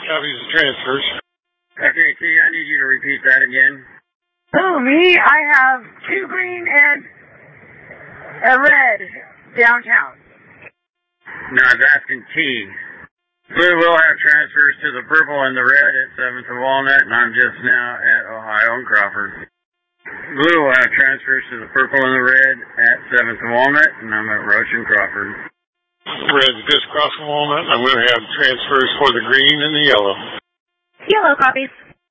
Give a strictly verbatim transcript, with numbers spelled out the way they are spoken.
copies of transfers. Okay, T, I need you to repeat that again. Oh, me? I have two green and a red downtown. No, I was asking T. Blue will have transfers to the purple and the red at seventh and Walnut, and I'm just now at Ohio and Crawford. Blue will have transfers to the purple and the red at seventh and Walnut, and I'm at Roach and Crawford. Red's just crossing Walnut. I'm going to have transfers for the green and the yellow. Yellow copies.